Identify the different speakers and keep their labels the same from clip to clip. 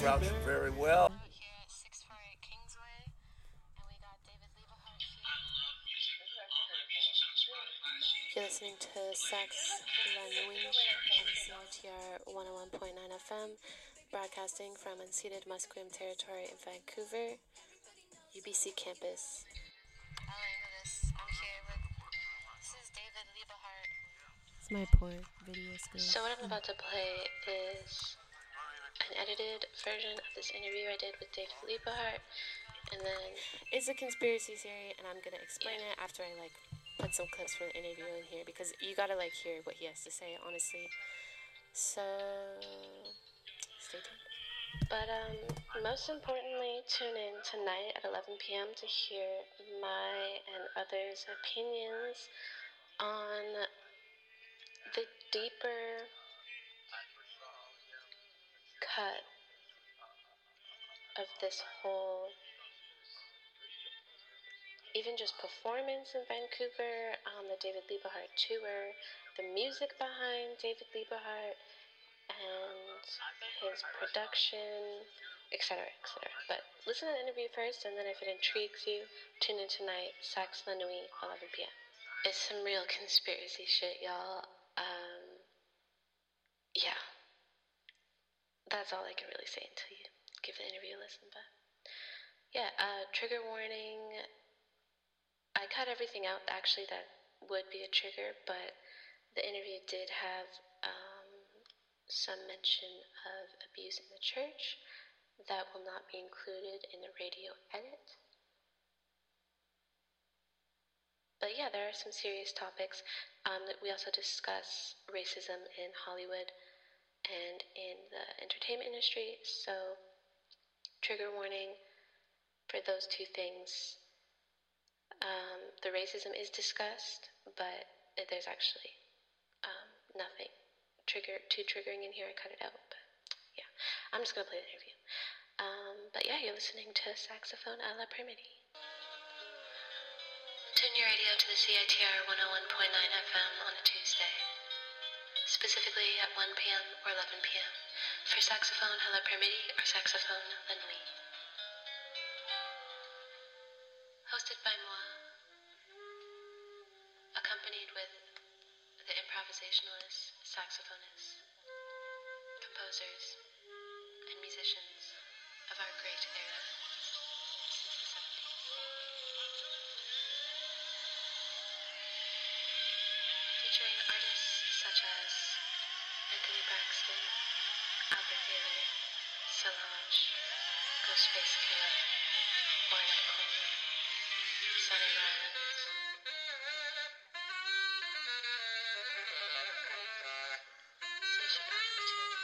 Speaker 1: Crouch very well.
Speaker 2: Here at 648 Kingsway, and we got David Lieberhart here. You're listening to Sax La Nuit on CITR 101.9 FM, broadcasting from unceded Musqueam territory in Vancouver, UBC campus. I'm here with, this is David Lieberhart.
Speaker 3: It's my poor video skills.
Speaker 2: So what I'm about to play is an edited version of this interview I did with David Lieberhart, and then it's a conspiracy theory, and I'm gonna explain it after I put some clips from the interview in here, because you gotta hear what he has to say, honestly. So stay tuned. But most importantly, tune in tonight at 11 p.m. to hear my and others' opinions on the deeper cut of this whole, even just performance in Vancouver, the David Lieberhart tour, the music behind David Lieberhart, and his production, etc., etc. But listen to the interview first, and then if it intrigues you, tune in tonight, Sax La Nuit, 11 p.m. It's some real conspiracy shit, y'all. Yeah. That's all I can really say until you give the interview a listen, but yeah, trigger warning. I cut everything out, actually, that would be a trigger, but the interview did have some mention of abuse in the church that will not be included in the radio edit. But yeah, there are some serious topics. We also discuss racism in Hollywood and in the entertainment industry, so trigger warning for those two things. The racism is discussed, but there's actually nothing too triggering in here. I cut it out, but yeah, I'm just gonna play the interview. But yeah, you're listening to Saxophone a la Primiti. Tune your radio to the CITR 101.9 FM on a Tuesday, specifically at 1 p.m. or 11 p.m. for Saxophone à la Primiti or Saxophone la Nuit. Hosted by moi, accompanied with the improvisationalists, saxophonists, composers, and musicians of our great era since the 70s. Featuring artists such as Anthony Braxton, Albert Bailey, Solange, Ghostface Killah, Ornette Coleman, Sonny Rollins, Sacha Baron Cohen.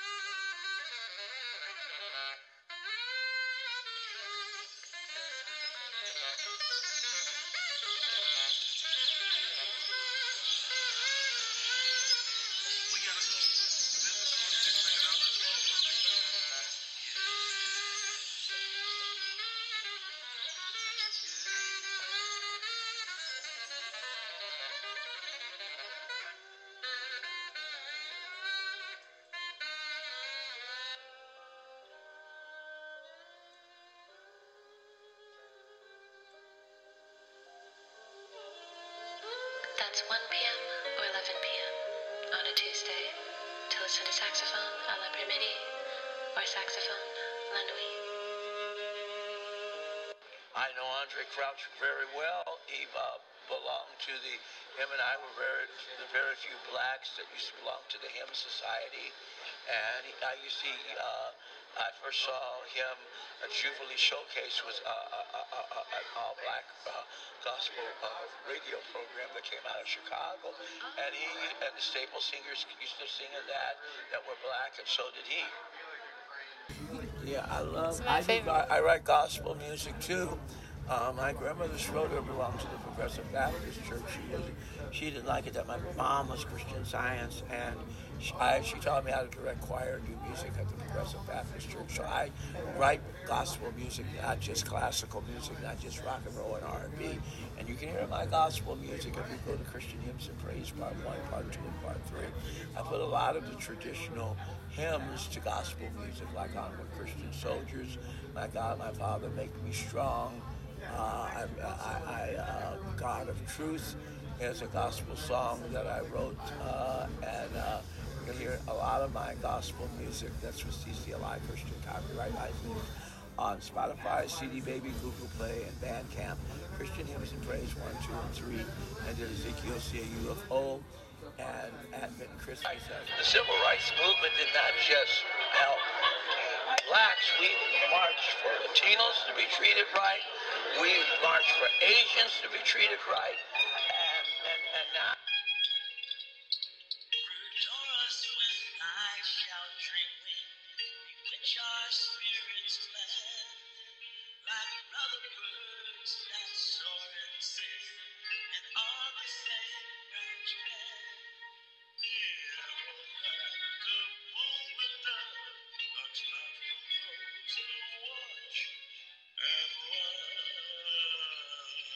Speaker 2: That's 1 p.m. or 11 p.m. on a Tuesday to listen to Saxophone à la Primiti or Saxophone la Nuit.
Speaker 1: I know Andre Crouch very well. He belonged to him and I were the very few blacks that used to belong to the Hymn Society. And I first saw him at Jubilee Showcase, was an all-black gospel radio program that came out of Chicago. And he and the Staple Singers used to sing in that were black, and so did he. Yeah, I write gospel music too. My grandmother Schroeder belonged to the Progressive Baptist Church. She didn't like it that my mom was Christian Science, and she taught me how to direct choir and do music at the Progressive Baptist Church. So I write gospel music, not just classical music, not just rock and roll and R&B. And you can hear my gospel music if you go to Christian Hymns and Praise Part 1, Part 2, and Part 3. I put a lot of the traditional hymns to gospel music, like on With Christian Soldiers, My God, My Father, Make Me Strong. God of Truth is a gospel song that I wrote, and you'll hear a lot of my gospel music that's with CCLI, Christian Copyright License, on Spotify, CD Baby, Google Play, and Bandcamp. Christian Hymns and Praise 1, 2, and 3, and did Ezekiel See a UFO, and Advent Christmas. The civil rights movement did not just help blacks. We marched for Latinos to be treated right. We marched for Asians to be treated right. And now. Rejoice when I shall drink wind, which our spirits glad, like brother birds that soar and sing, and on the same branch bed. Hear, O land, the moon, the dove, touch not from those who watch and love.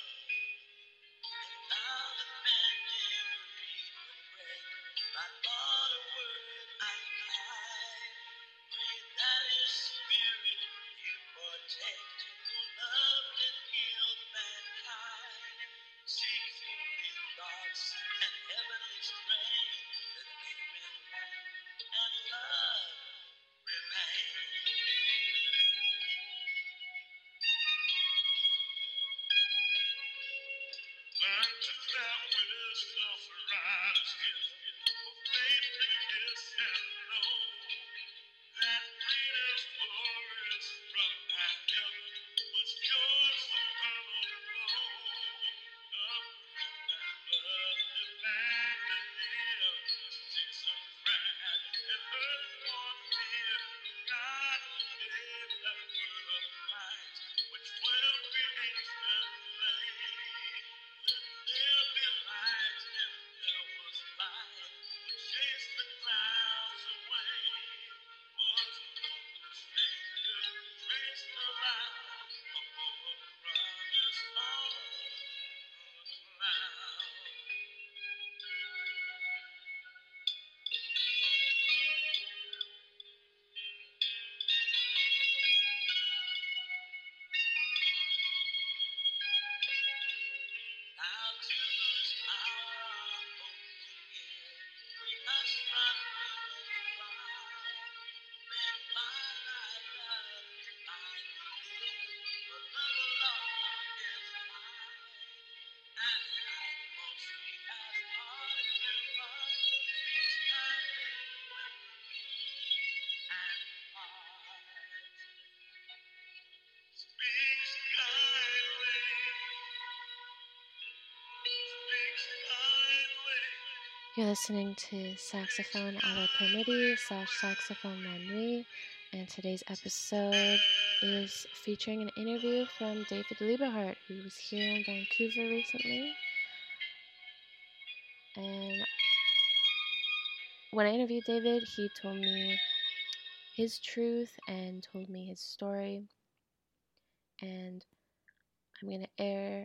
Speaker 1: Now the bending reed would break, my thought a word unkind. Pray that his spirit you protect, who loved and healed mankind. Seek holy thoughts and heavenly strength, that may win and love remain. Learn to that wisdom rise here, for faith to kiss and know that greatest glorious from Adam was yours eternal glow. Come and love divine and near, season bright and earth on fear. God who gave that word of light, which well beneath the flame. There be light, and there was light, which chased the clouds away. Was no stranger, traced the light above a promise on the cloud. Now to this hour of hope we must not fly. Then by thy love I live, for love alone is mine. And like most we have heart to heart, speaks kindly when and part. Speaks kindly.
Speaker 2: You're listening to Saxophone alla Permiti / Saxophone La Nuit, and today's episode is featuring an interview from David Lieberhart, who was here in Vancouver recently. And when I interviewed David, he told me his truth and told me his story, and I'm going to air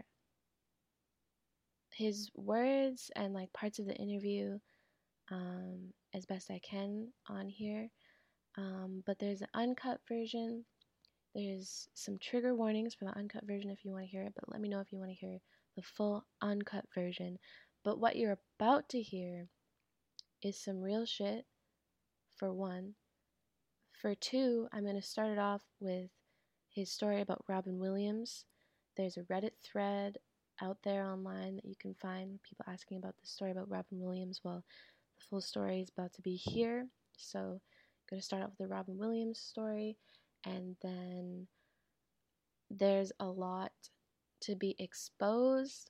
Speaker 2: his words and like parts of the interview as best I can on here, but there's an uncut version. There's some trigger warnings for the uncut version if you want to hear it, but let me know if you want to hear the full uncut version. But what you're about to hear is some real shit, for one. For two, I'm going to start it off with his story about Robin Williams. There's a Reddit thread out there online that you can find, people asking about the story about Robin Williams. Well, the full story is about to be here, so I'm going to start off with the Robin Williams story, and then there's a lot to be exposed,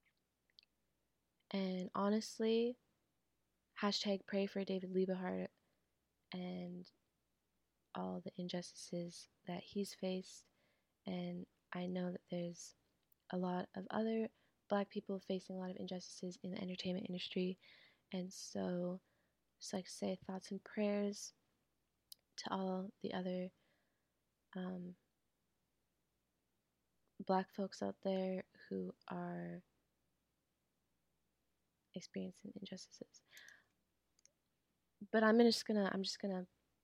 Speaker 2: and honestly, hashtag pray for David Lieberhart and all the injustices that he's faced. And I know that there's a lot of other Black people facing a lot of injustices in the entertainment industry, and so just like to say thoughts and prayers to all the other Black folks out there who are experiencing injustices. But I'm just gonna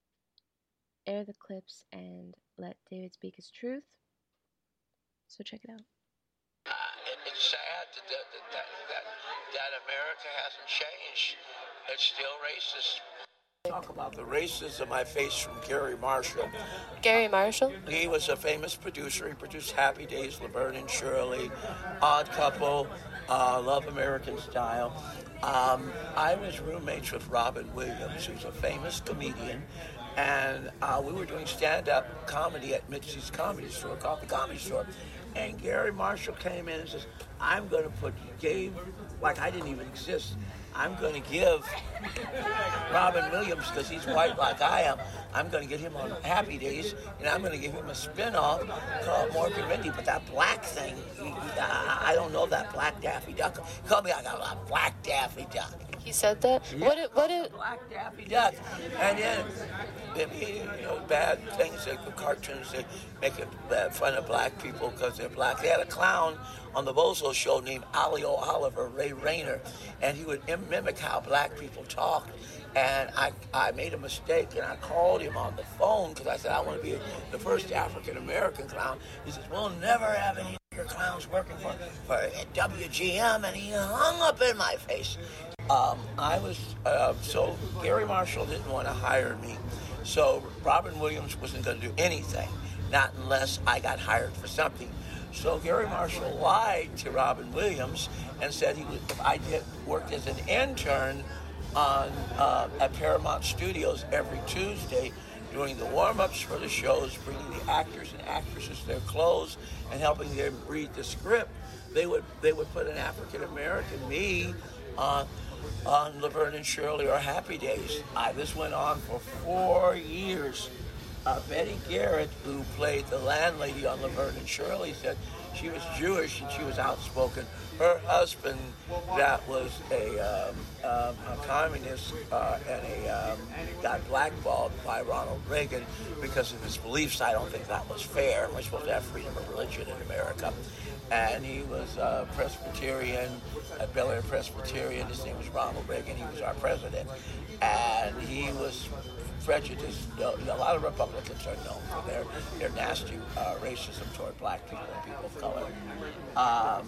Speaker 2: air the clips and let David speak his truth. So check it out.
Speaker 1: It's sad that America hasn't changed. It's still racist. Talk about the racism I faced from Gary Marshall.
Speaker 2: Gary Marshall?
Speaker 1: He was a famous producer. He produced Happy Days, Laverne and Shirley, Odd Couple, Love American Style. I was roommates with Robin Williams, who's a famous comedian, and we were doing stand-up comedy at Mitzi's Comedy Store, called the Comedy Store. And Gary Marshall came in and says, I'm going to like I didn't even exist. I'm going to give Robin Williams, because he's white like I am, I'm going to get him on Happy Days, and I'm going to give him a spin-off called Mork and Mindy. But that black thing, I don't know that black Daffy Duck. He called me like a black Daffy Duck.
Speaker 2: He said that?
Speaker 1: Yeah. What did Black Daffy Duck. And then, bad things, like the cartoons, they make fun of black people because they're black. They had a clown on the Bozo show named Ollie O'Oliver, Ray Rayner, and he would mimic how black people talked. And I made a mistake, and I called him on the phone because I said, I want to be the first African-American clown. He says, we'll never have any clowns working for WGM, and he hung up in my face. So Gary Marshall didn't want to hire me. So Robin Williams wasn't going to do anything, not unless I got hired for something. So Gary Marshall lied to Robin Williams and said if I worked as an intern at Paramount Studios every Tuesday, doing the warm-ups for the shows, bringing the actors and actresses their clothes, and helping them read the script, they would put an African-American, me, on Laverne and Shirley or Happy Days. This went on for 4 years. Betty Garrett, who played the landlady on Laverne and Shirley, said she was Jewish and she was outspoken. Her husband, that was a communist, got blackballed by Ronald Reagan because of his beliefs. I don't think that was fair. We're supposed to have freedom of religion in America. And he was Presbyterian, at Bel Air Presbyterian. His name was Ronald Reagan. He was our president. And he was prejudiced. A lot of Republicans are known for their nasty racism toward black people and people of color.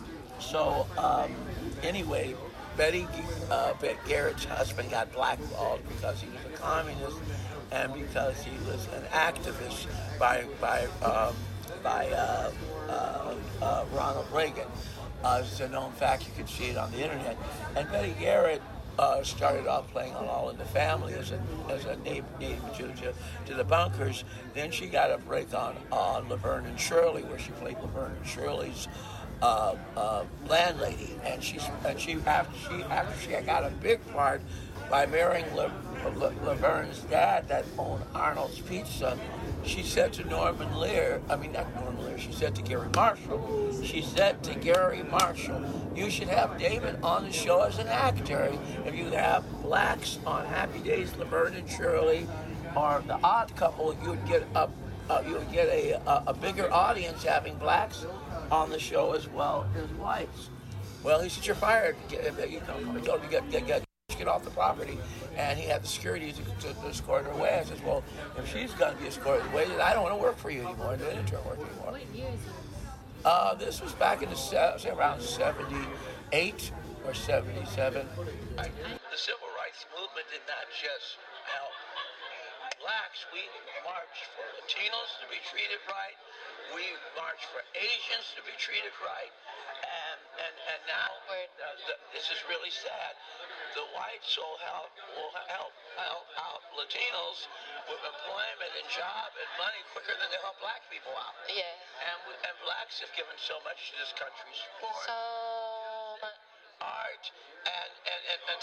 Speaker 1: Anyway, Betty Garrett's husband got blackballed because he was a communist and because he was an activist by Ronald Reagan. It's a known fact. You can see it on the internet. And Betty Garrett started off playing on All in the Family as a neighbor to the Bunkers. Then she got a break on Laverne and Shirley, where she played Laverne and Shirley's landlady. And after she got a big part by marrying Laverne's dad that owned Arnold's Pizza, she said to she said to Gary Marshall, you should have David on the show as an actor. If you have blacks on Happy Days, Laverne and Shirley, or The Odd Couple, you would get a bigger audience having blacks on the show as well as whites. Well, he said, you're fired. Get off the property, and he had the security to escort her away. I said, well, if she's going to be escorted away, then I don't want to work for you anymore, do intern work anymore. What year is it? This was back in around 78 or 77. The civil rights movement did not just help blacks. We marched for Latinos to be treated right. We marched for Asians to be treated right. And now, this is really sad. The whites will help out Latinos with employment and job and money quicker than they help black people out.
Speaker 2: Yeah.
Speaker 1: And blacks have given so much to this country. Sport, art, and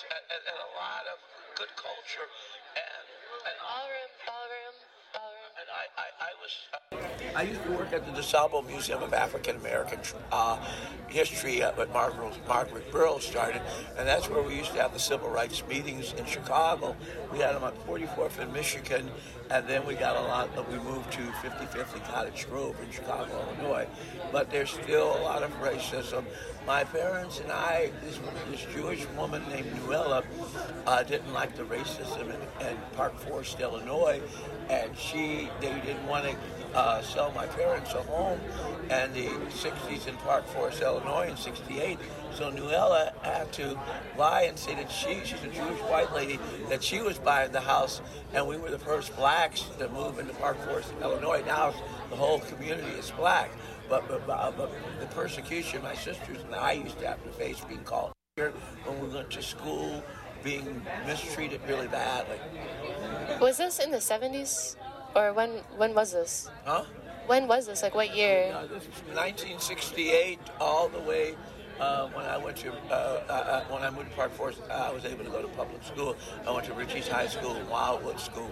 Speaker 1: a lot of good culture and
Speaker 2: ballroom.
Speaker 1: And I used to work at the DeSalvo Museum of African American History when Margaret Burroughs started, and that's where we used to have the civil rights meetings in Chicago. We had them on 44th in Michigan, and then we moved to 55th and Cottage Grove in Chicago, Illinois. But there's still a lot of racism. My parents and I, this Jewish woman named Nuella, didn't like the racism in Park Forest, Illinois, and they didn't want to sell my parents a home in the 60s in Park Forest, Illinois in 68. So Nuella had to lie and say that she's a Jewish white lady, that she was buying the house, and we were the first blacks to move into Park Forest, Illinois. Now the whole community is black. But the persecution my sisters and I used to have to face, being called here when we went to school, being mistreated really badly.
Speaker 2: Was this in the 70s? Or when was this?
Speaker 1: Huh?
Speaker 2: When was this? Like what year?
Speaker 1: This is 1968 all the way. When I moved to Park Forest, I was able to go to public school. I went to Ritchie's High School and Wildwood School.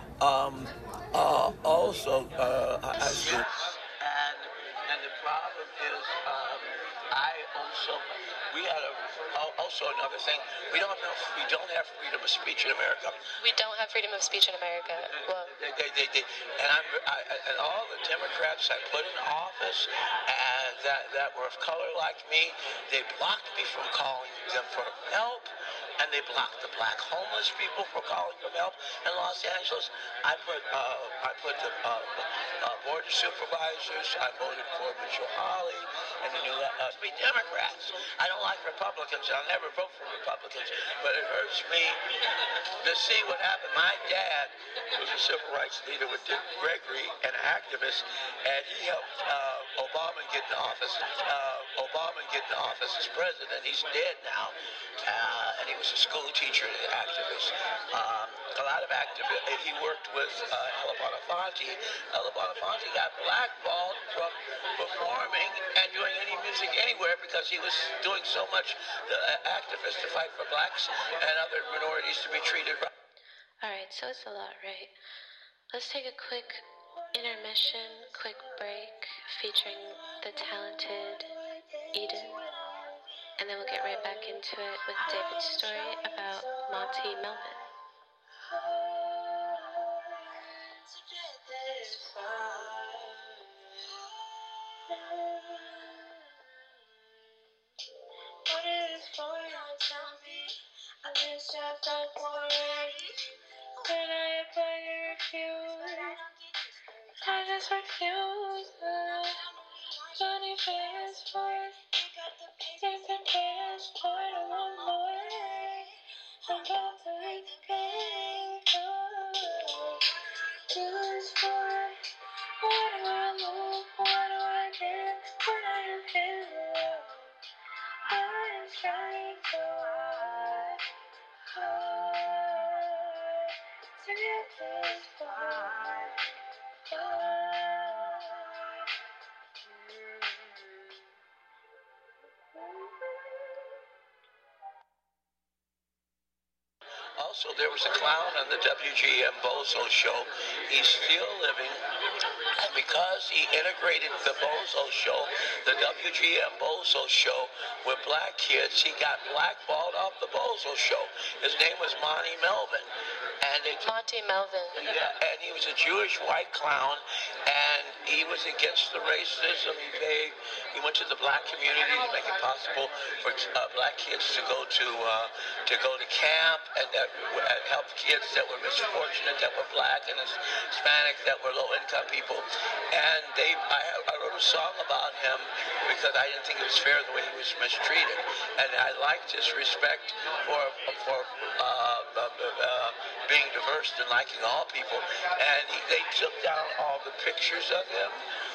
Speaker 1: Also, high school. And the problem is, we had also another thing. We don't have freedom of speech in America.
Speaker 2: We don't have freedom of speech in America. Well,
Speaker 1: and all the Democrats I put in office and that were of color like me, they blocked me from calling them for help. And they blocked the black homeless people from calling for help in Los Angeles. I put the board of supervisors. I voted for Mitchell Hawley and the new Democrats. I don't like Republicans. I'll never vote for Republicans. But it hurts me to see what happened. My dad was a civil rights leader with Dick Gregory, an activist, and he helped Obama get in office. As president. He's dead now, and he was a school teacher and an activist. A lot of activists. He worked with Ella Belafonte. Ella Belafonte got blackballed from performing and doing any music anywhere because he was doing so much activists to fight for blacks and other minorities to be treated right.
Speaker 2: All right, so it's a lot, right? Let's take a quick intermission, quick break, featuring the talented Eden. And then we'll get right back into it with David's story about Monty Melvin.
Speaker 4: What is this for? Tell me. I just have thought already. When I apply to refuse, I just refuse. Money fast forth. There's a passport along the way. I'm about to make the game go. Do this for it. What do I lose? What do I get when I am here? I am trying so hard to get this far.
Speaker 1: Also, there was a clown on the WGM Bozo show. He's still living. And because he integrated the Bozo show, the WGM Bozo show, with black kids, he got blackballed off the Bozo show. His name was Monty Melvin.
Speaker 2: Monty Melvin.
Speaker 1: Yeah, and he was a Jewish white clown, and he was against the racism. He went to the black community to make it possible for black kids to go to camp and help kids that were misfortunate, that were black and Hispanic, that were low-income people. And I wrote a song about him because I didn't think it was fair the way he was mistreated, and I liked his respect for being diverse and liking all people. And they took down all the pictures of him.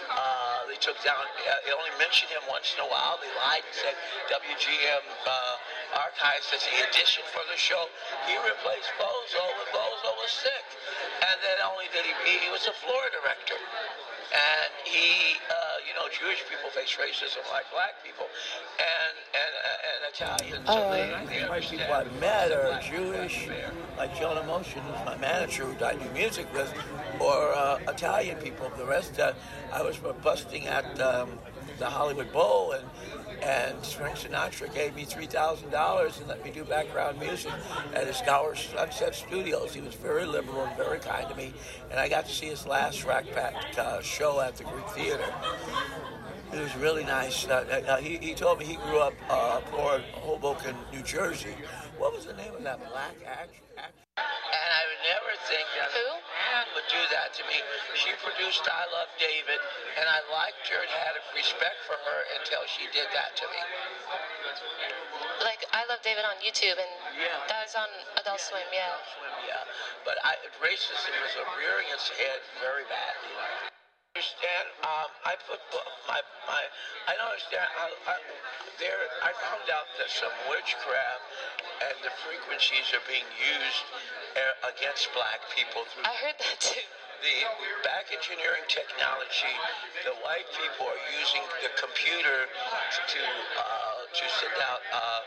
Speaker 1: They only mentioned him once in a while. They lied and said WGM Archives as the addition for the show. He replaced Bozo when Bozo was sick. And then only did he was a floor director. and he, Jewish people face racism like black people, and Italians.
Speaker 5: The white people I met are Jewish, like Jonah Motion, who's my manager, who I do music with, or Italian people. The rest, I was busting at the Hollywood Bowl, and Frank Sinatra gave me $3,000 and let me do background music at his Gower Sunset Studios. He was very liberal and very kind to me, and I got to see his last Rack Pack show at the Greek Theater. It was really nice. He told me he grew up poor in Hoboken, New Jersey. What was the name of that black actor?
Speaker 1: And I would never think that a man would do that to me. She produced I Love David, and I liked her and had respect for her until she did that to me.
Speaker 2: Like, I Love David on YouTube, and that was on Adult Swim, yeah.
Speaker 1: But racism was rearing its head very badly. Understand? I put I don't understand. I found out that some witchcraft and the frequencies are being used against black people through.
Speaker 2: I heard that too.
Speaker 1: The back engineering technology, the white people are using the computer to send out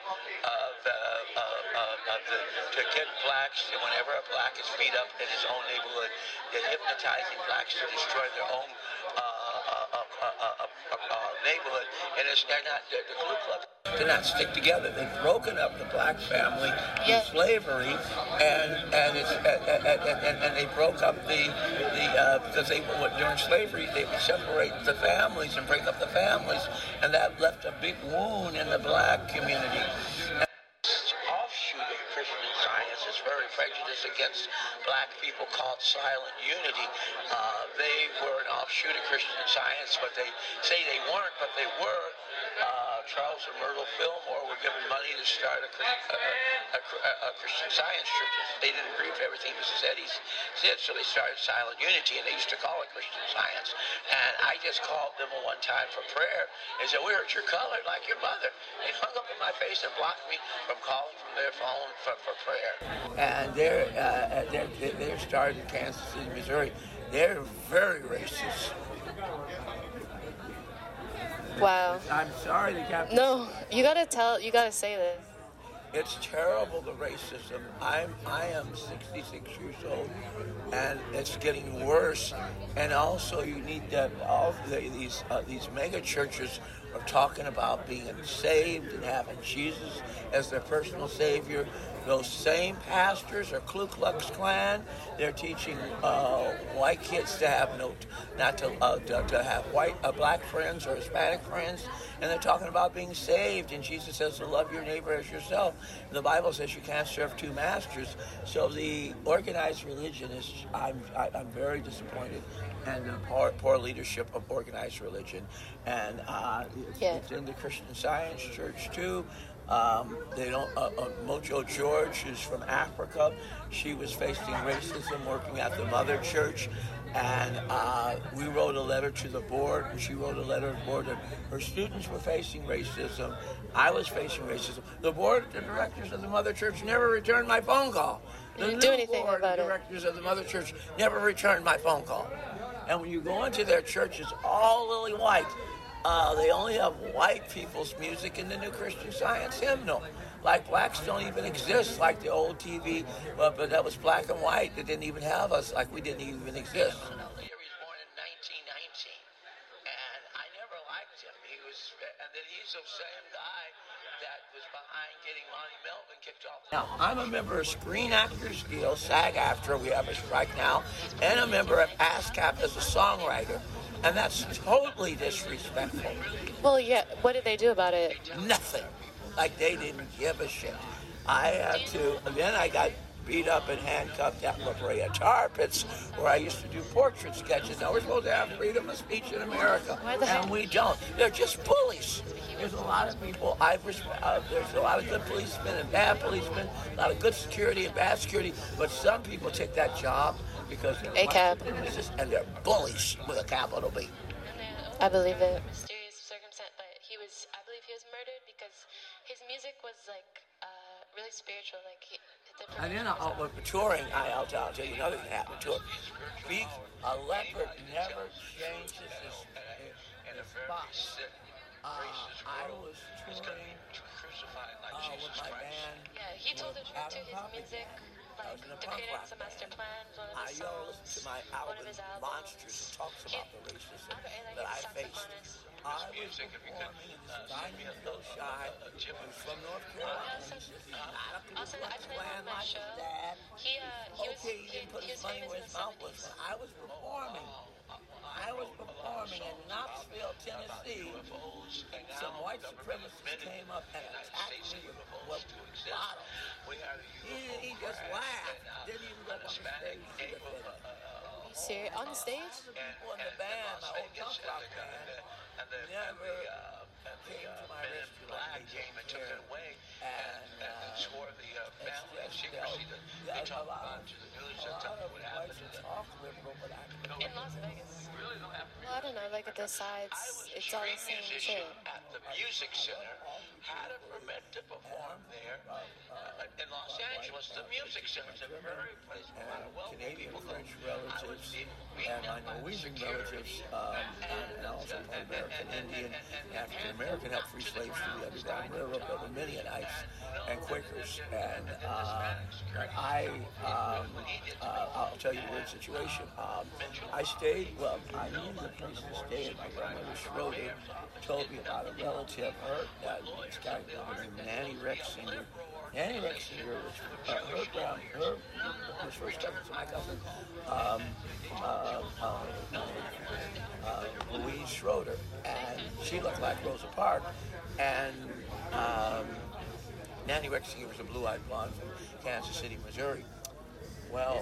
Speaker 1: to get blacks. Whenever a black is beat up in his own neighborhood, they're hypnotizing blacks to destroy their own neighborhood, and they're not the Ku Klux.
Speaker 5: Did not stick together. They've broken up the black family through slavery, and they broke up because during slavery they would separate the families and break up the families, and that left a big wound in the black community.
Speaker 1: Offshoot of Christian Science is very prejudiced against black people, called Silent Unity. They were an offshoot of Christian Science, but they say they weren't, but they were. Charles and Myrtle Fillmore were given money to start a Christian Science church. They didn't agree with everything he said, so they started Silent Unity, and they used to call it Christian Science. And I just called them one time for prayer. They said, "We heard you're colored like your mother." They hung up in my face and blocked me from calling from their phone for prayer. And they're started in Kansas City, Missouri. They're very racist.
Speaker 2: Wow.
Speaker 5: I'm sorry to have.
Speaker 2: No, you gotta say this.
Speaker 5: It's terrible, the racism. I am 66 years old, and it's getting worse. And also, you need that. These mega churches are talking about being saved and having Jesus as their personal savior. Those same pastors are Ku Klux Klan. They're teaching white kids to have to have black friends or Hispanic friends, and they're talking about being saved. And Jesus says to love your neighbor as yourself. The Bible says you can't serve two masters. So the organized religion is. I'm very disappointed, and the poor leadership of organized religion, and it's in the Christian Science Church too. They don't. Mojo George, who's from Africa, she was facing racism working at the Mother Church, and we wrote a letter to the board, and she wrote a letter to the board that her students were facing racism. I was facing racism. The board of directors of the Mother Church never returned my phone call. The
Speaker 2: didn't do anything
Speaker 5: board
Speaker 2: about
Speaker 5: of directors of the Mother Church never returned my phone call. And when you go into their church, it's all lily white. They only have white people's music in the New Christian Science hymnal. Like blacks don't even exist, like the old TV, but that was black and white. They didn't even have us, like we didn't even exist.
Speaker 1: He was born in 1919, and I never liked him. And then he's the same guy that was behind getting Lonnie Melvin kicked off.
Speaker 5: Now, I'm a member of Screen Actors Guild, SAG-AFTRA, we have a strike now, and a member of ASCAP as a songwriter. And that's totally disrespectful.
Speaker 2: Well, yeah. What did they do about it?
Speaker 5: Nothing. Like they didn't give a shit. I had to. And then I got beat up and handcuffed at La Brea Tar Pits, where I used to do portrait sketches. Now we're supposed to have freedom of speech in America, and we don't. They're just bullies. There's a lot of people. There's a lot of good policemen and bad policemen. A lot of good security and bad security. But some people take that job because they're
Speaker 2: ACAB,
Speaker 5: and they're bullies with a capital B.
Speaker 2: I believe it. Mysterious circumstance, but I believe he was murdered because his music was like really spiritual. Like different.
Speaker 5: And then with touring, I'll tell you another thing that happened to it. A leopard never changes his spots. I was touring with my band.
Speaker 2: Yeah, he told the truth to his music. Like, Decadence, a Master Plan, one of his songs,
Speaker 5: to my
Speaker 2: one of
Speaker 5: album
Speaker 2: his albums.
Speaker 5: Monsters, it talks about the racism that I faced. I was performing in this guy named Bill Shy, who's from North Carolina. He's not a
Speaker 2: Also, I played
Speaker 5: Klan
Speaker 2: on my
Speaker 5: like his
Speaker 2: show.
Speaker 5: dad.
Speaker 2: He was
Speaker 5: Didn't put his money where his mouth was. When I was performing in Knoxville, Tennessee. Some white supremacists came up and attacked me with bottles. He just laughed. Didn't even go up on the stage.
Speaker 2: Serious? On the stage?
Speaker 5: People in the band, my old punk rock band, never came to my rescue like they did here. And swore the family of secrecy that they talked about to the news that something would happen to them.
Speaker 2: In Las Vegas. Well, I don't know, like at the sides, it's all the same shit.
Speaker 1: At the Music Center, had a permit to perform there. In Los Angeles, the Music Center is a very place where a lot of wealthy people go.
Speaker 5: French relatives and my Norwegian relatives, and also American Indian, African American helped free slaves through the Underground Railroad, the Mennonites and Quakers. And I'll tell you a weird situation. I stayed, well, I needed a place to stay, and my grandmother Schroeder told me about a relative, this guy named Nanny Rexinger. Nanny Rexinger was his first cousin, my cousin, Louise Schroeder, and she looked like Rosa Parks, and Nanny Rexinger was a blue-eyed blonde from Kansas City, Missouri. Well,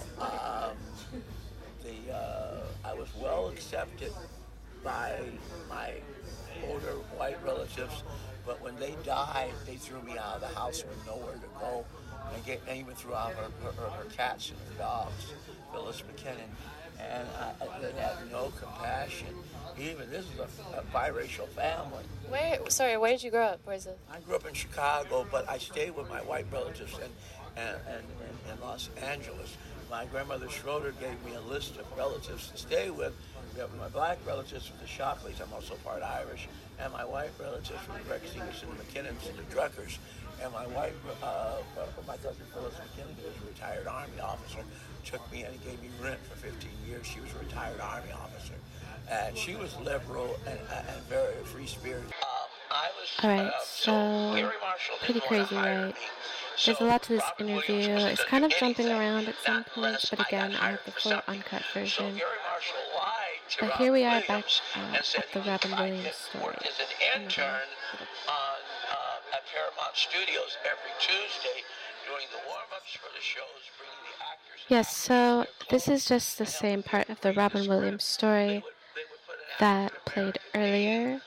Speaker 5: I was well accepted by my older white relatives, but when they died, they threw me out of the house with nowhere to go, and even threw out her cats and her dogs, Phyllis McKinnon, and they had no compassion. Even this is a biracial family.
Speaker 2: Where did you grow up? Where's it?
Speaker 5: I grew up in Chicago, but I stayed with my white relatives in Los Angeles. My grandmother Schroeder gave me a list of relatives to stay with. We have my black relatives from the Shockleys, I'm also part Irish, and my white relatives from the Rexingers and the McKinnons and the Druckers. And my my cousin Phyllis McKinnon, who was a retired Army officer, took me and gave me rent for 15 years. She was a retired Army officer. And she was liberal and very free-spirited.
Speaker 2: Alright, so pretty crazy, right? There's a lot to this interview. It's kind of jumping around at some points, but again, I have the full uncut version. But here we are back at the Robin Williams story.
Speaker 1: Is an intern at Paramount Studios every Tuesday doing the warm-ups for the shows, bringing the actors.
Speaker 2: Yes, so this is just the same part of the Robin Williams story that played earlier.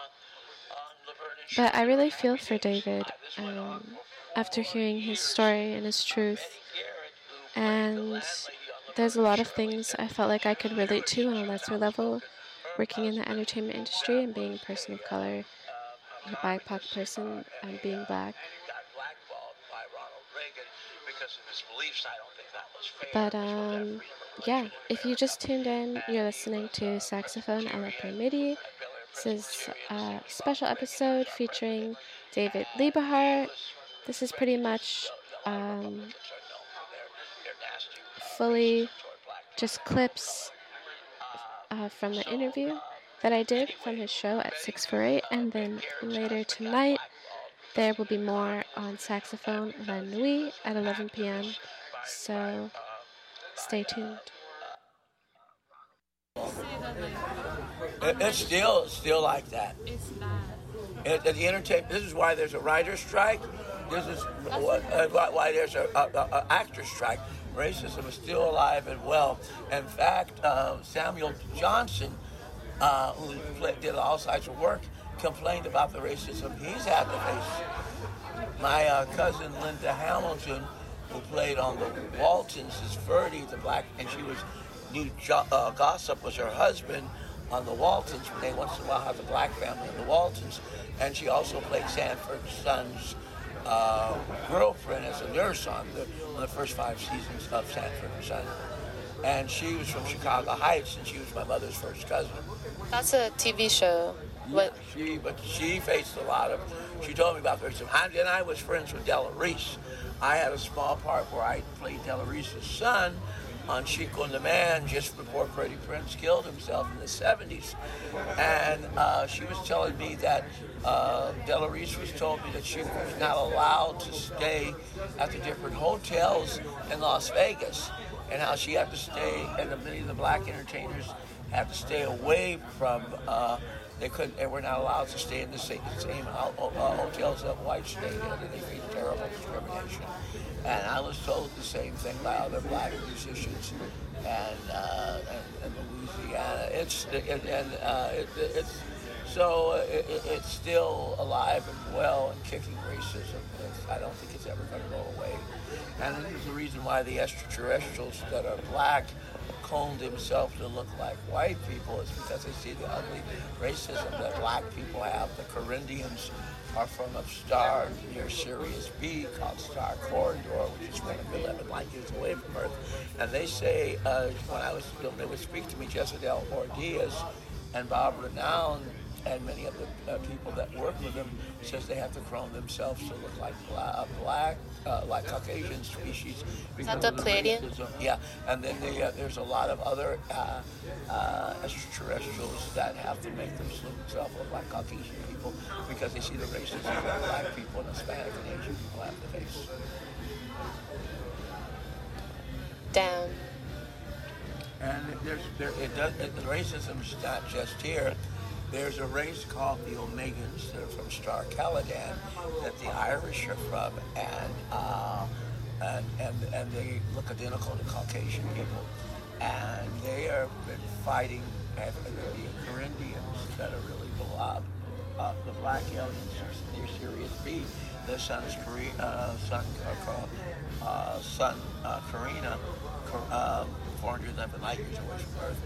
Speaker 2: But I really feel for David after hearing his story and his truth. And there's a lot of things I felt like I could relate to on a lesser level, working in the entertainment industry and being a person of color, a BIPOC person, and being black. But yeah, if you just tuned in, you're listening to Saxophone LP MIDI. This is a special episode featuring David Liebehart. This is pretty much fully just clips from the interview that I did from his show at 648, and then later tonight there will be more on Saxophone La Nuit at 11 p.m. So stay tuned.
Speaker 5: It's still like that.
Speaker 3: It's bad.
Speaker 5: At the entertainment, this is why there's a writer's strike. This is why there's a actor's strike. Racism is still alive and well. In fact, Samuel Johnson, who did all sides of work, complained about the racism he's had to face. My cousin Linda Hamilton, who played on the Waltons, is Ferdy, the black, and she was Gossip was her husband on the Waltons. They once in a while have the black family in the Waltons, and she also played Sanford Son's girlfriend as a nurse on the first 5 seasons of Sanford and Son. And she was from Chicago Heights, and she was my mother's first cousin.
Speaker 2: That's a TV show.
Speaker 5: Yeah, she faced a lot of. She told me about racism. And I was friends with Della Reese. I had a small part where I played Della Reese's son on Chico and the Man just before Freddie Prinze killed himself in the 70s. And she was telling me that Della Reese was told me that she was not allowed to stay at the different hotels in Las Vegas, and how she had to stay, and many of the black entertainers had to stay away from. They were not allowed to stay in the same hotels that whites stayed in, and they faced terrible discrimination. And I was told the same thing by other black musicians, and Louisiana. It's still alive and well and kicking racism. I don't think it's ever going to go away. And this is the reason why the extraterrestrials that are black clone themselves to look like white people, is because they see the ugly racism that black people have. The Corinthians are from a star near Sirius B called Star Corridor, which is 11 light years away from Earth. And they say, when they would speak to me, Jezebel Ordiaz and Bob Renown, and many of the people that work with them, says they have to clone themselves to look like like Caucasian species.
Speaker 2: Is that the Pleiadian?
Speaker 5: Yeah, and then there's a lot of other extraterrestrials that have to make themselves look like Caucasian people because they see the racism that black people and Hispanic and Asian people have to face.
Speaker 2: Damn.
Speaker 5: And the racism's not just here. There's a race called the Omegans that are from Star Caladan that the Irish are from, and they look identical to Caucasian people, and they have been fighting the Corinthians that are really the black aliens near Sirius B. The sun's Carina, 411 light years away from Earth.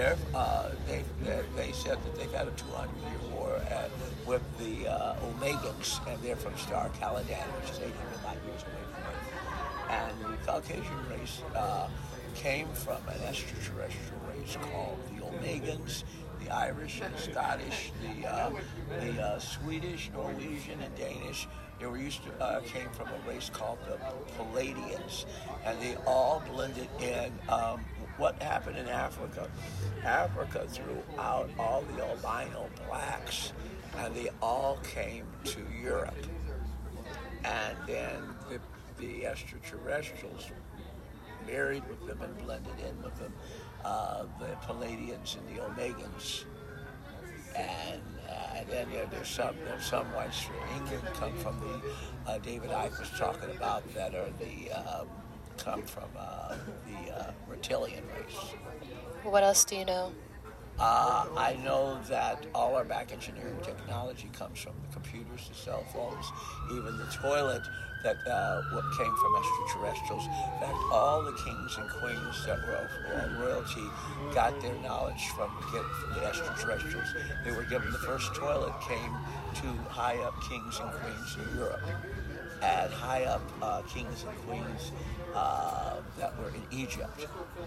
Speaker 5: They said that they've had a 200-year war with the Omegans, and they're from Star Caladan, which is 800 light years away from Earth. And the Caucasian race came from an extraterrestrial race called the Omegans, the Irish and Scottish, the Swedish, Norwegian, and Danish. They came from a race called the Pleiadians, and they all blended in. What happened in Africa? Africa threw out all the albino blacks, and they all came to Europe. And then the extraterrestrials married with them and blended in with them, the Pleiadians and the Omegans. And then there's some whites from England come from the David Icke was talking about that are come from the reptilian race.
Speaker 2: What else do you know?
Speaker 5: I know that all our back engineering technology comes from the computers, the cell phones, even the toilet that came from extraterrestrials. In fact, all the kings and queens that were of royalty got their knowledge from the extraterrestrials. They were given the first toilet came to high up kings and queens in Europe, and high up kings and queens that were in Egypt.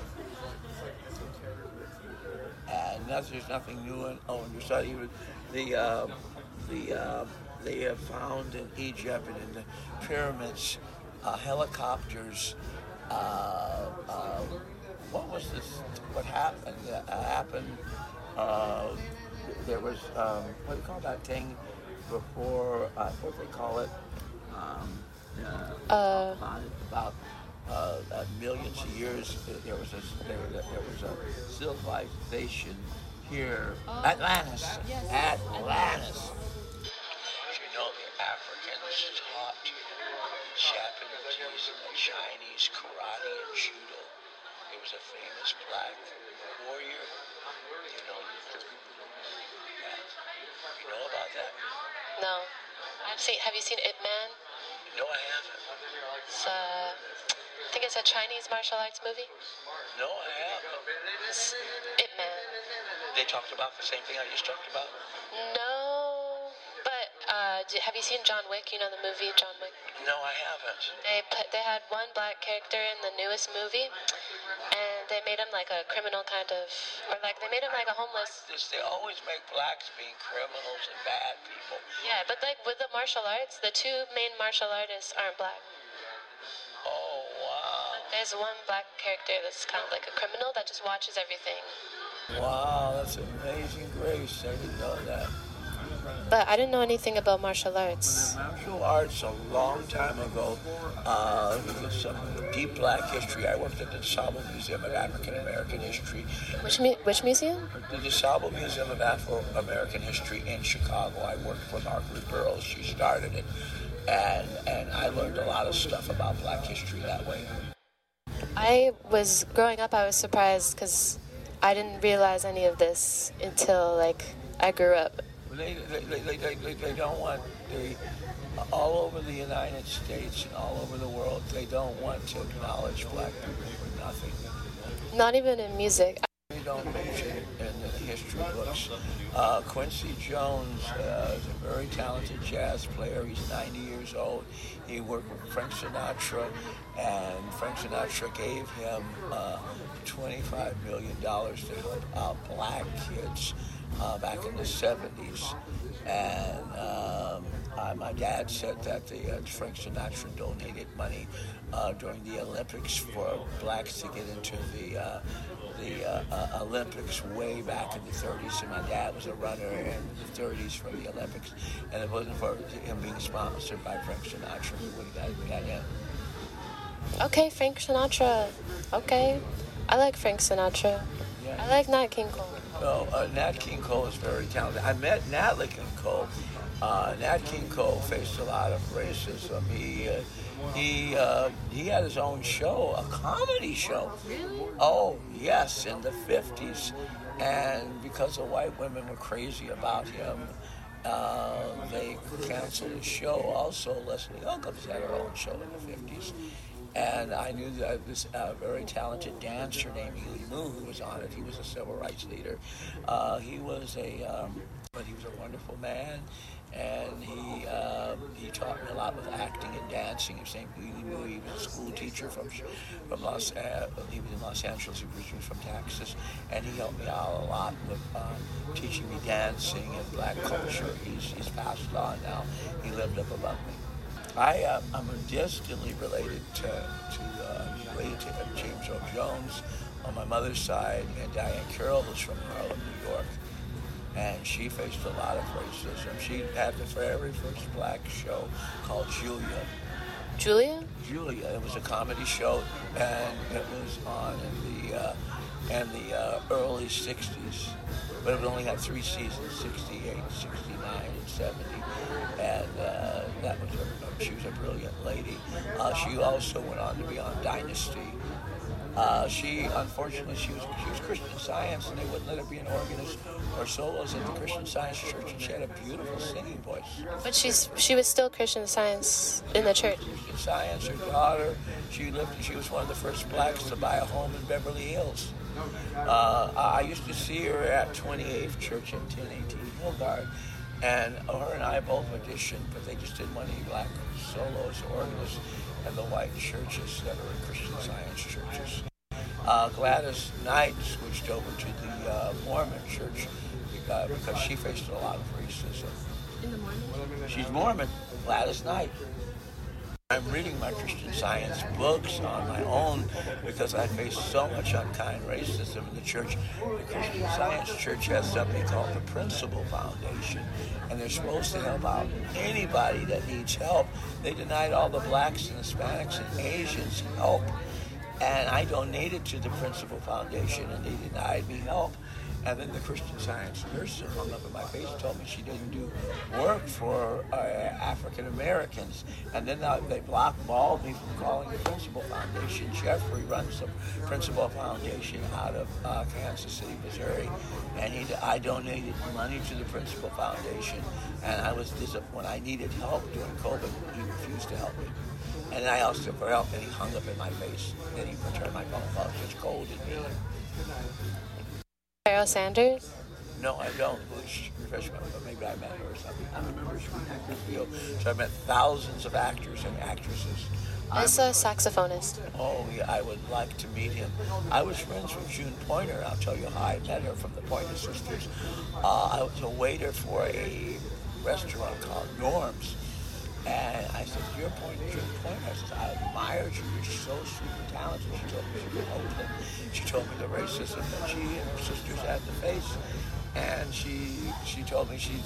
Speaker 5: And there's nothing new in your study. They have found in Egypt and in the pyramids helicopters. What was this? What happened? There was what do you call that thing before? What do they call it? About millions of years, there was a civilization here, Atlantis.
Speaker 2: Yes.
Speaker 5: Atlantis. You know, the Africans taught Japanese and Chinese karate and judo. There was a famous black warrior. You know about that?
Speaker 2: No. Have you seen Ip Man?
Speaker 5: No, I haven't.
Speaker 2: I think it's a Chinese martial arts movie.
Speaker 5: No, I haven't.
Speaker 2: It's Ip Man.
Speaker 5: They talked about the same thing I just talked about?
Speaker 2: No, but Have you seen John Wick? You know the movie John Wick?
Speaker 1: No, I haven't.
Speaker 2: They had one black character in the newest movie, and they made him like a criminal kind of, or like they made him like a homeless.
Speaker 1: They always make blacks being criminals and bad people.
Speaker 2: Yeah, but like with the martial arts, the two main martial artists aren't black.
Speaker 1: Oh, wow.
Speaker 2: There's one black character that's kind of like a criminal that just watches everything.
Speaker 5: Wow, that's amazing grace. I didn't know that.
Speaker 2: But I didn't know anything about martial arts.
Speaker 5: Martial arts, a long time ago, with some deep black history. I worked at the DeSable Museum of African American History.
Speaker 2: Which museum?
Speaker 5: The DeSable Museum of Afro-American History in Chicago. I worked for Margaret Burroughs. She started it. And I learned a lot of stuff about black history that way.
Speaker 2: Growing up, I was surprised because I didn't realize any of this until, like, I grew up.
Speaker 5: They don't want, all over the United States and all over the world, they don't want to acknowledge black people for nothing.
Speaker 2: Not even in music.
Speaker 5: They don't mention it in the history books. Quincy Jones is a very talented jazz player. He's 90 years old. He worked with Frank Sinatra, and Frank Sinatra gave him $25 million to help out black kids back in the 70s. And my dad said that Frank Sinatra donated money during the Olympics for blacks to get into the Olympics way back in the 30s. And my dad was a runner in the 30s for the Olympics. And if it wasn't for him being sponsored by Frank Sinatra, we would have got in.
Speaker 2: Okay, Frank Sinatra. Okay. I like Frank Sinatra.
Speaker 5: Yeah.
Speaker 2: I like Nat King Cole.
Speaker 5: No, Nat King Cole is very talented. I met Nat King Cole. Nat King Cole faced a lot of racism. He had his own show, a comedy show.
Speaker 2: Really?
Speaker 5: Oh, yes, in the 50s. And because the white women were crazy about him, they canceled his show. Also, Leslie Uggams had her own show in the 50s. And I knew that this very talented dancer named Ely Moo, who was on it. He was a civil rights leader. He was a wonderful man, and he taught me a lot with acting and dancing. His name Ely Moo. He was a school teacher from he was in Los Angeles. He was originally from Texas, and he helped me out a lot with teaching me dancing and black culture. He's passed on now. He lived up above me. I'm distantly related to James Earl Jones on my mother's side, and Diane Carroll, who's from Harlem, New York, and she faced a lot of racism. She had the very first black show called Julia.
Speaker 2: Julia?
Speaker 5: Julia. It was a comedy show, and it was on in the early 60s, but it only had 3 seasons, 68, 69, and 70. And she was a brilliant lady. She also went on to be on Dynasty. Unfortunately, she was Christian Science, and they wouldn't let her be an organist or soloist at the Christian Science Church, and she had a beautiful singing voice.
Speaker 2: But she was still Christian Science in the church.
Speaker 5: Christian Science, her daughter, she was one of the first blacks to buy a home in Beverly Hills. I used to see her at 28th Church in 1018 Hillgard. And her and I both auditioned, but they just didn't want any black soloists or organists in the white churches that are in Christian Science churches. Gladys Knight switched over to the Mormon church because she faced a lot of racism.
Speaker 2: In the Mormon?
Speaker 5: She's Mormon, Gladys Knight. I'm reading my Christian Science books on my own because I face so much unkind racism in the church. The Christian Science Church has something called the Principal Foundation, and they're supposed to help out anybody that needs help. They denied all the blacks and Hispanics and Asians help, and I donated to the Principal Foundation, and they denied me help. And then the Christian Science nurse hung up in my face and told me she didn't do work for African Americans. And then they blackballed me from calling the Principal Foundation. Jeffrey runs the Principal Foundation out of Kansas City, Missouri. And I donated money to the Principal Foundation. And when I needed help during COVID, he refused to help me. And I asked him for help, and he hung up in my face. Then he returned my phone call, just scolded me.
Speaker 2: Pharoah Sanders?
Speaker 5: No, I don't. Refresh my memory. Maybe I met her or something. I'm a member of Screen Actors Guild, so I met thousands of actors and actresses.
Speaker 2: As a saxophonist.
Speaker 5: Oh, yeah, I would like to meet him. I was friends with June Pointer. I'll tell you how I met her from the Pointer Sisters. I was a waiter for a restaurant called Norm's. And I said, you're June Pointer. I said, I admired you. You're so super talented. She told me she was Oakland. She told me the racism that she and her sisters had to face. And she told me she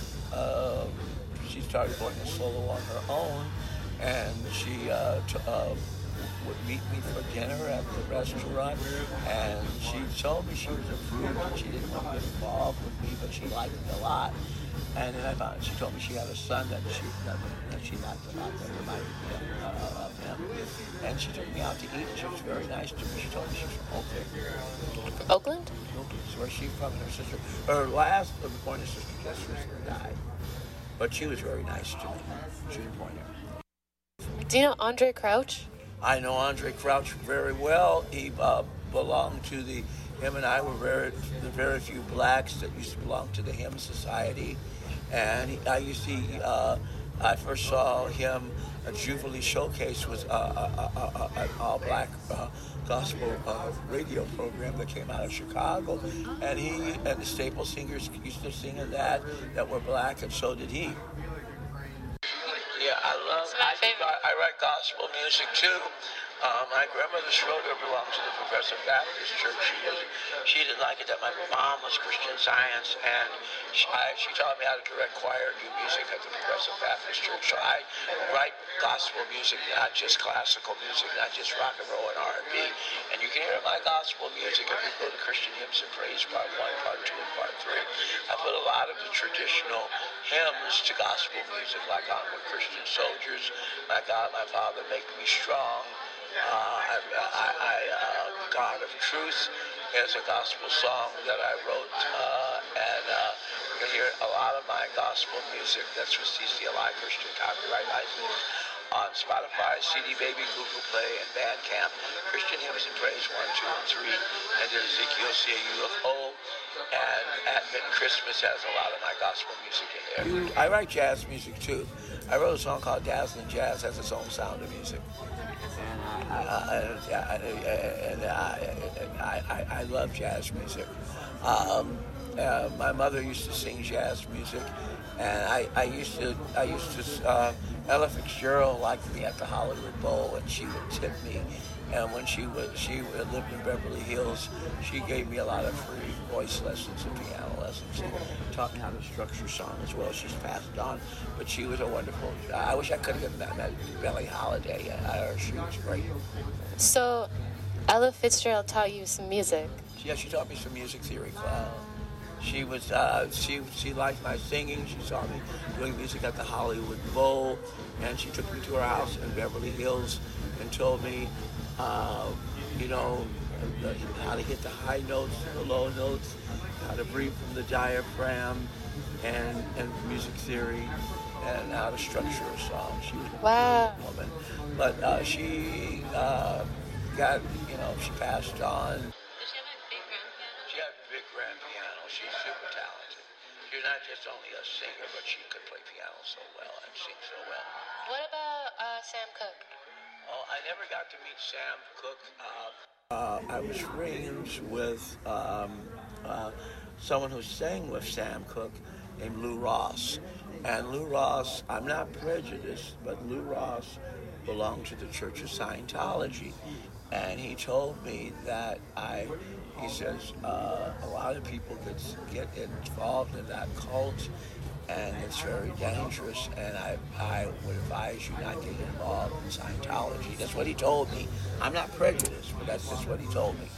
Speaker 5: started going solo on her own. And she would meet me for dinner at the restaurant, and she told me she was a prude and she didn't want to get involved with me, but she liked me a lot. And then she told me she had a son that she liked a lot that reminded me of him. And she took me out to eat. She was very nice to me. She told me she was from Oakland.
Speaker 2: Oakland?
Speaker 5: Oakland is where she's from, and her sister, her last of the Pointer sister just recently died. But she was very nice to me. June Pointer.
Speaker 2: Do you know Andre Crouch?
Speaker 5: I know Andre Crouch very well. He belonged to him and I were the very few blacks that used to belong to the Hymn Society. And I first saw him at Jubilee Showcase was an all-black gospel radio program that came out of Chicago. And he and the Staple Singers used to sing in that were black, and so did he. Yeah, I write gospel music too. My grandmother Schroeder belonged to the Progressive Baptist Church. She didn't like it that my mom was Christian Science, and she taught me how to direct choir and do music at the Progressive Baptist Church. So I write gospel music, not just classical music, not just rock and roll and R&B. And you can hear my gospel music if you go to Christian Hymns and Praise Part 1, Part 2, and Part 3. I put a lot of the traditional hymns to gospel music, like Onward Christian Soldiers, My God, My Father, Make Me Strong, God of Truth is a gospel song that I wrote, and you can hear a lot of my gospel music that's with CCLI Christian Copyright License on Spotify, CD Baby, Google Play, and Bandcamp. Christian Hymns and Praise 1, 2, and 3, and then Ezekiel CAUFO, and Advent Christmas has a lot of my gospel music in there. I write jazz music too. I wrote a song called Dazzling Jazz, has its own sound of music. I love jazz music. My mother used to sing jazz music, and I used to Ella Fitzgerald liked me at the Hollywood Bowl, and she would tip me. And when she lived in Beverly Hills, she gave me a lot of free voice lessons and piano lessons, and taught me how to structure songs as well. She's passed on, but she was a wonderful. I wish I could have met Billie Holiday. She was great.
Speaker 2: So, Ella Fitzgerald taught you some music.
Speaker 5: Yeah, she taught me some music theory. She was she liked my singing. She saw me doing music at the Hollywood Bowl, and she took me to her house in Beverly Hills and told me, how to hit the high notes, the low notes, how to breathe from the diaphragm, and music theory, and how to structure a song. She was a brilliant woman, but she she passed on.
Speaker 2: Does she have a big grand piano?
Speaker 5: She had a big grand piano. She's super talented. She's not just only a singer, but she could play piano so well and sing so well.
Speaker 2: What about Sam Cooke?
Speaker 5: Oh, I never got to meet Sam Cooke. I was friends with someone who sang with Sam Cooke named Lou Ross. And Lou Ross, I'm not prejudiced, but Lou Ross belonged to the Church of Scientology. And he told me that he says a lot of people could get involved in that cult, and it's very dangerous, and I would advise you not to get involved in Scientology. That's what he told me. I'm not prejudiced, but that's just what he told me.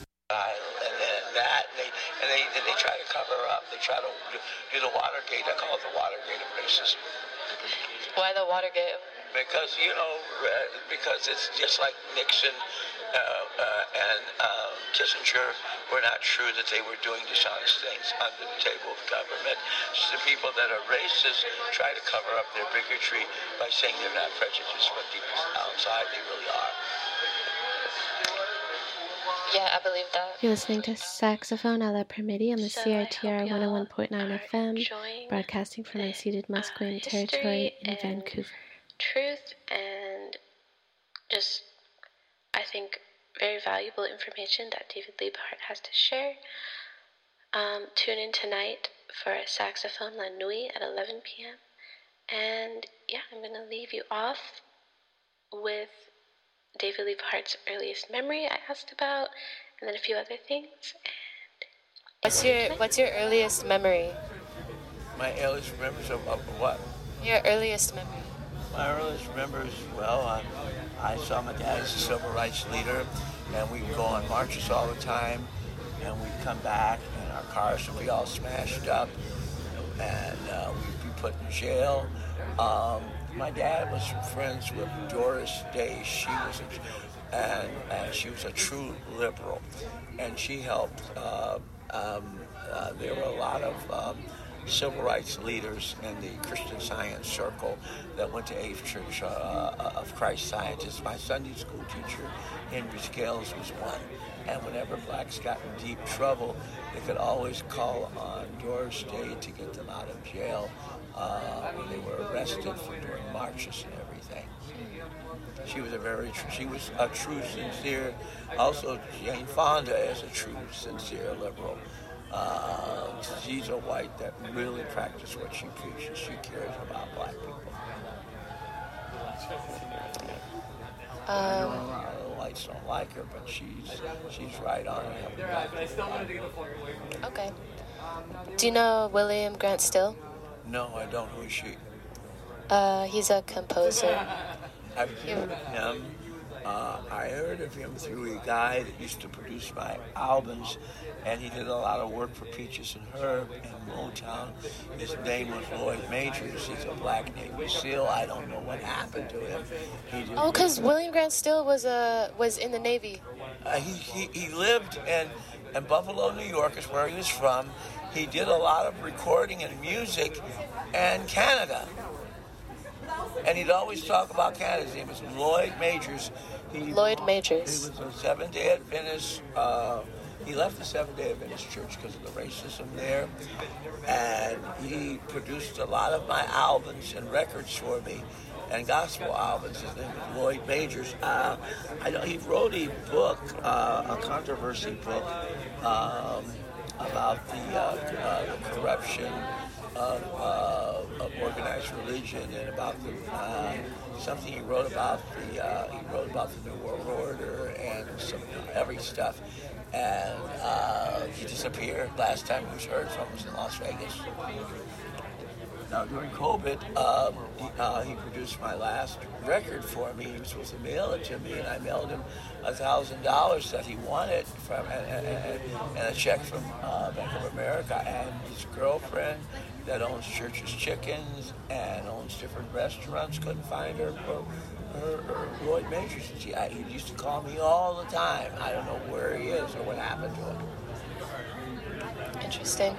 Speaker 5: And they try to cover up. They try to do the Watergate. I call it the Watergate of racism.
Speaker 2: Why the Watergate?
Speaker 5: Because it's just like Nixon and Kissinger were not true that they were doing dishonest things under the table of government. It's the people that are racist try to cover up their bigotry by saying they're not prejudiced, but deep outside they really are.
Speaker 2: Yeah, I believe that.
Speaker 3: You're listening to Saxophone a la Permiti on the
Speaker 2: So
Speaker 3: CITR 101.9 FM, broadcasting from unceded Musqueam territory in Vancouver.
Speaker 2: Truth and just, I think, very valuable information that David Liebhardt has to share. Tune in tonight for Saxophone La Nuit at 11 p.m. And yeah, I'm going to leave you off with David Liebhardt's earliest memory I asked about, and then a few other things. And what's your earliest memory?
Speaker 5: My earliest memories of what?
Speaker 2: Your earliest memory.
Speaker 5: My earliest memories, well, I saw my dad as a civil rights leader, and we would go on marches all the time, and we'd come back, and our cars would be all smashed up, and we'd be put in jail. My dad was friends with Doris Day. She was a true liberal, and she helped. There were a lot of civil rights leaders in the Christian Science Circle that went to Eighth Church of Christ Scientists. My Sunday school teacher, Henry Scales, was one. And whenever blacks got in deep trouble, they could always call on Doris Day to get them out of jail when they were arrested for doing marches and everything. She was a true, sincere. Also, Jane Fonda is a true, sincere liberal. She's a white that really practices what she preaches. She cares about black people. A lot of the whites don't like her, but she's right on it.
Speaker 2: Okay. Do you know William Grant Still?
Speaker 5: No, I don't. Who is she?
Speaker 2: He's a composer.
Speaker 5: I've heard of him. I heard of him through a guy that used to produce my albums, and he did a lot of work for Peaches and Herb in Motown. His name was Lloyd Majors. He's a black Navy SEAL. I don't know what happened to him.
Speaker 2: Because William Grant Still was in the Navy.
Speaker 5: He lived in Buffalo, New York, is where he was from. He did a lot of recording and music in Canada. And he'd always talk about Canada. His name was Lloyd Majors.
Speaker 2: Lloyd Majors.
Speaker 5: He was a Seventh-day Adventist. He left the Seventh-day Adventist church because of the racism there. And he produced a lot of my albums and records for me, and gospel albums. His name was Lloyd Majors. He wrote a book, a controversy book, about the corruption of organized religion, and about something he wrote about the New World Order and some every stuff. And he disappeared. Last time he was heard from was in Las Vegas. Now during COVID, he produced my last record for me. He was supposed to mail it to me, and I mailed him $1,000 that he wanted from, and a check from Bank of America. And his girlfriend that owns Church's Chickens and owns different restaurants couldn't find her Lloyd Majors. He used to call me all the time. I don't know where he is or what happened to him.
Speaker 2: Interesting.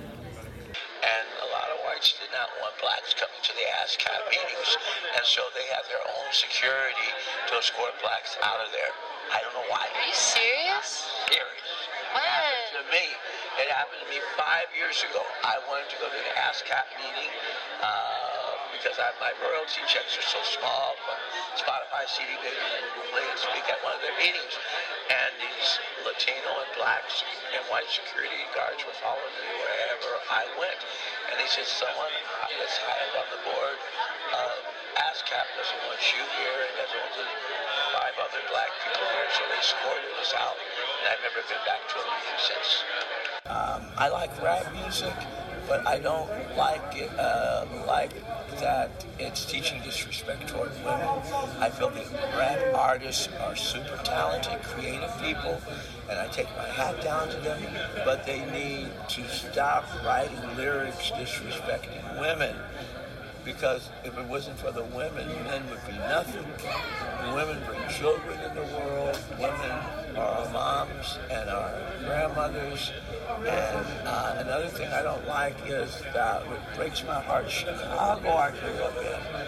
Speaker 1: And a lot of whites did not want blacks coming to the ASCAP meetings, and so they had their own security to escort blacks out of there. I don't know why.
Speaker 2: Are you serious?
Speaker 1: Serious.
Speaker 2: When?
Speaker 1: It happened to me 5 years ago. I wanted to go to the ASCAP meeting because my royalty checks are so small from Spotify, CD Baby, and play and speak at one of their meetings. And these Latino and blacks and white security guards were following me wherever I went. And they said, someone that's high up on the board of ASCAP doesn't want you here, and there's only 5 other black people here, so they escorted us out. And I've never been back to a meeting since.
Speaker 5: I like rap music, but I don't like it like that it's teaching disrespect toward women. I feel that rap artists are super talented, creative people, and I take my hat down to them, but they need to stop writing lyrics disrespecting women, because if it wasn't for the women, men would be nothing. Women bring children in the world. Women are our moms and our grandmothers. And another thing I don't like is that what breaks my heart, Chicago I grew up in.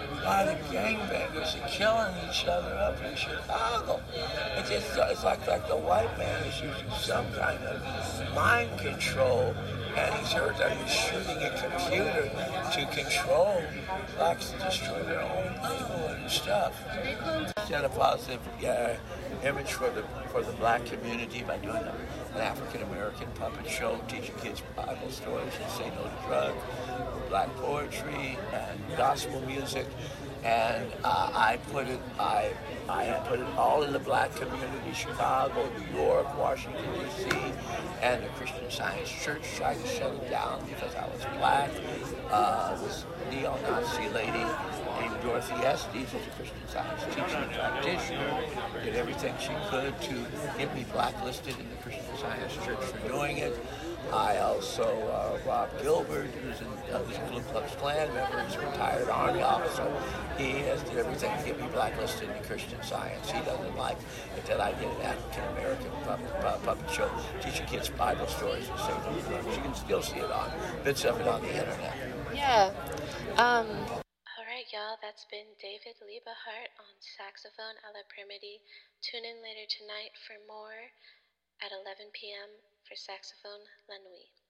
Speaker 5: Why the gangbangers are killing each other up in Chicago? It's like the white man is using some kind of mind control, and he's heard that he's shooting a computer to control blacks to destroy their own people and stuff. Set a positive image for the black community by doing an African American puppet show, teaching kids Bible stories and say no to drugs, black poetry and gospel music, and I put it all in the black community: Chicago, New York, Washington D.C., and the Christian Science Church tried to shut it down because I was black. This neo-Nazi lady named Dorothy Estes, who's a Christian Science teacher and practitioner, did everything she could to get me blacklisted in the Christian Science Church for doing it. I also, Rob Gilbert, who's a Ku Klux Klan member, he's a retired Army officer. He has did everything to get me blacklisted in Christian Science. He doesn't like it that I did an African American puppet show teaching kids Bible stories and saving drugs. You can still see it on bits of it on the internet.
Speaker 2: Yeah. All right, y'all. That's been David Liebehart on saxophone a la Primity. Tune in later tonight for more at 11 p.m. for Saxophone La Nuit.